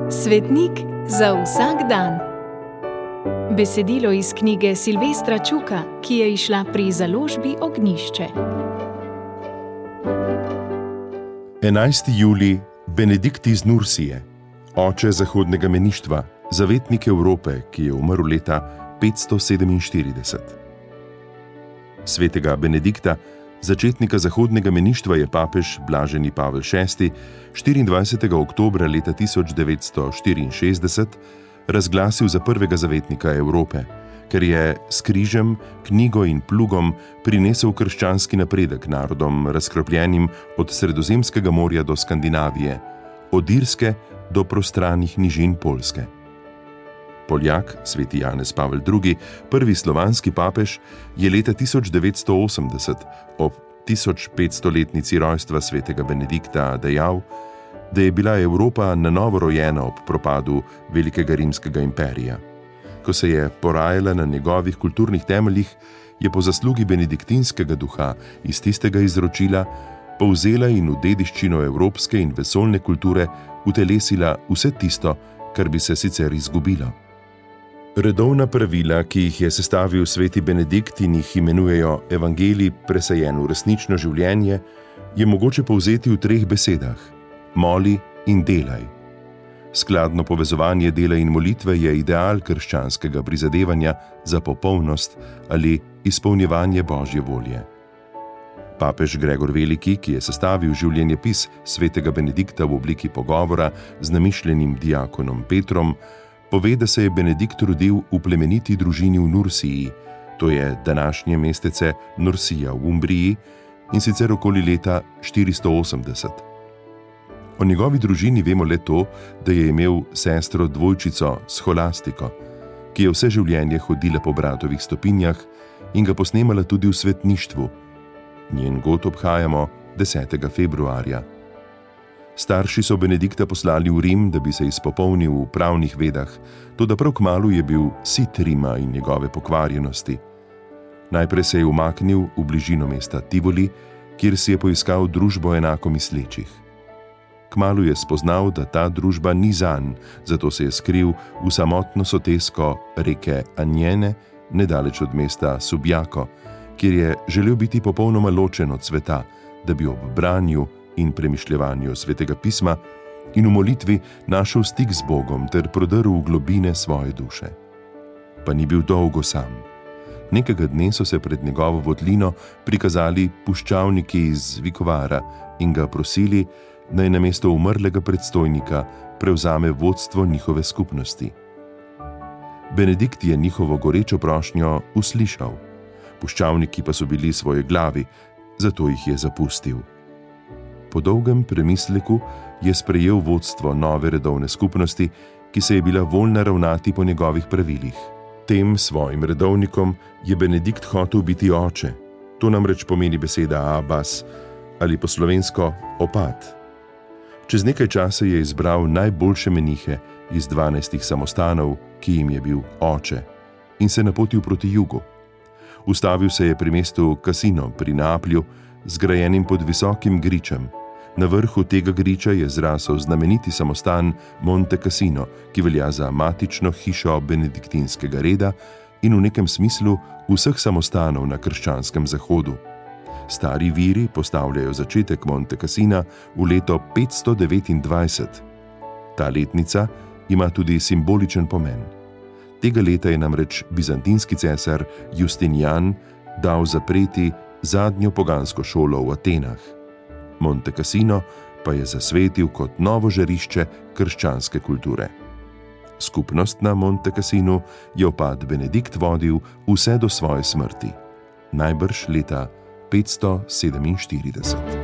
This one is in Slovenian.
Svetnik za vsak dan. Besedilo iz knjige Silvestra Čuka, ki je izšla pri založbi Ognjišče. 11. julij, Benedikt iz Nursije, oče zahodnega meništva, zavetnik Evrope, ki je umrl leta 547. Svetega Benedikta, začetnika zahodnega meništva, je papež blaženi Pavel VI. 24. oktobra leta 1964 razglasil za prvega zavetnika Evrope, ker je s križem, knjigo in plugom prinesel krščanski napredek narodom, razkropljenim od Sredozemskega morja do Skandinavije, od Irske do prostranih nižin Poljske. Poljak, sveti Janez Pavel II., prvi slovanski papež, je leta 1980 ob 1500-letnici rojstva svetega Benedikta dejal, da je bila Evropa na novo rojena ob propadu Velikega rimskega imperija. Ko se je porajala na njegovih kulturnih temeljih, je po zaslugi benediktinskega duha iz tistega izročila povzela in v dediščino evropske in vesoljne kulture utelesila vse tisto, kar bi se sicer izgubilo. Redovna pravila, ki jih je sestavil sveti Benedikt in jih imenujejo evangelij presajen v resnično življenje, je mogoče povzeti v 3 besedah: moli in delaj. Skladno povezovanje dela in molitve je ideal krščanskega prizadevanja za popolnost ali izpolnjevanje Božje volje. Papež Gregor Veliki, ki je sestavil življenjepis svetega Benedikta v obliki pogovora z namišljenim diakonom Petrom, pove, da se je Benedikt rodil v plemeniti družini v Nursiji, to je današnje mestece Nursija v Umbriji, in sicer okoli leta 480. O njegovi družini vemo le to, da je imel sestro dvojčico Scholastiko, ki je vse življenje hodila po bratovih stopinjah in ga posnemala tudi v svetništvu. Njen god obhajamo 10. februarja. Starši so Benedikta poslali v Rim, da bi se izpopolnil v pravnih vedah, toda prav kmalu je bil sit Rima in njegove pokvarjenosti. Najprej se je umaknil v bližino mesta Tivoli, kjer si je poiskal družbo enako mislečih. Kmalu je spoznal, da ta družba ni zanj, zato se je skril v samotno sotesko reke Anjene, nedaleč od mesta Subjako, kjer je želel biti popolnoma ločen od sveta, da bi ob branju in premišljevanju svetega pisma in v molitvi našel stik z Bogom ter prodrl v globine svoje duše. Pa ni bil dolgo sam. Nekega dne so se pred njegovo votlino prikazali puščavniki iz Vikovara in ga prosili, naj namesto umrlega predstojnika prevzame vodstvo njihove skupnosti. Benedikt je njihovo gorečo prošnjo uslišal, puščavniki pa so bili svoje glavi, zato jih je zapustil. Po dolgem premisleku je sprejel vodstvo nove redovne skupnosti, ki se je bila voljna ravnati po njegovih pravilih. Tem svojim redovnikom je Benedikt hotel biti oče, to namreč pomeni beseda Abbas ali po slovensko opat. Čez nekaj časa je izbral najboljše menihe iz 12 samostanov, ki jim je bil oče, in se napotil proti jugu. Ustavil se je pri mestu Cassino pri Neaplju, zgrajenim pod visokim gričem. Na vrhu tega griča je zrasel znameniti samostan Monte Cassino, ki velja za matično hišo benediktinskega reda in v nekem smislu vseh samostanov na krščanskem zahodu. Stari viri postavljajo začetek Monte Cassina v leto 529. Ta letnica ima tudi simboličen pomen. Tega leta je namreč bizantinski cesar Justinian dal zapreti zadnjo pogansko šolo v Atenah. Monte Cassino pa je zasvetil kot novo žarišče krščanske kulture. Skupnost na Monte Cassinu je opat Benedikt vodil vse do svoje smrti, najbrž leta 547.